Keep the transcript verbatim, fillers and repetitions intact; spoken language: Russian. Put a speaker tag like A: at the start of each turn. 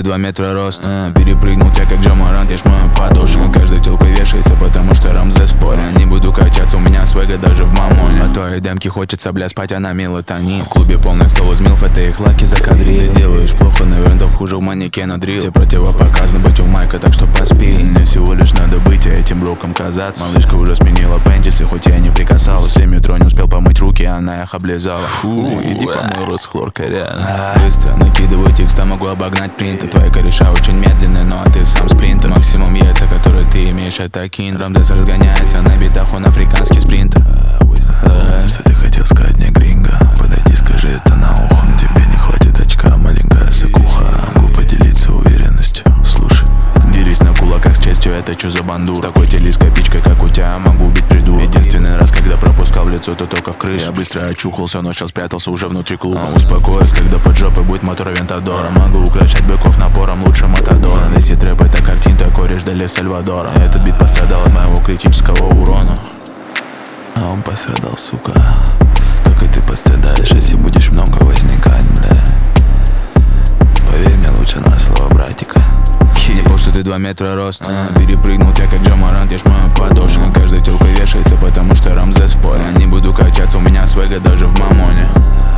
A: два метра рост, а, перепрыгнул тебя как Джамарант, я шмаю подошву. Каждая телка вешается, потому что Рамзес в споре. Не буду качаться, у меня свега даже в мамоне. От твоей демки хочется, бля, спать, она мелатонин. В клубе полный стол из милф, это их лаки закадрили. Ты делаешь плохо, наверное, то хуже у манекена дрил. Тебе противопоказано быть у майка, так что поспи. Мне всего лишь надо быть и этим броком казаться. Малышка уже сменила пентисы, хоть я не прикасалась. В метро не успел помыть руки, она их облизала. Фу, иди помой рот с хлоркой, реально. Быстро накидываю текста, могу обогнать принты. Твои кореша очень медленные, но а ты сам спринтер. Максимум яйца, которые ты имеешь, это кин. Рамдес разгоняется на битах, он африканский спринтер.
B: Что ты хотел сказать мне, гринго? Подойди, скажи это на ухо. Тебе не хватит очка, маленькая сыкуха. Могу поделиться уверенностью, слушай.
A: Дерись на кулаках с честью, это чё за бандур? С такой телескопичкой, как у тебя, могу убить придурок. Единственный раз, когда пропускал в лицо, то только в крышу. Я быстро очухался, но сейчас спрятался уже внутри клуба. а Успокоюсь, когда под жопой будет мотор Вентадора. Могу украшать быков напором, лучше Матадора. Если трэп это картин, то я кореш Дели Сальвадора. Этот бит пострадал от моего критического урона.
B: А он пострадал, сука. Как и ты пострадаешь, если будешь много возникать, бля. Поверь мне лучше на слово, братика.
A: Не помню, что ты два метра рост, а, перепрыгнул тебя как Джамарант, я шмаю подошву. Каждая телка вешается, потому что Рамзес в споре. Не буду качаться, у меня свега даже в мамоне.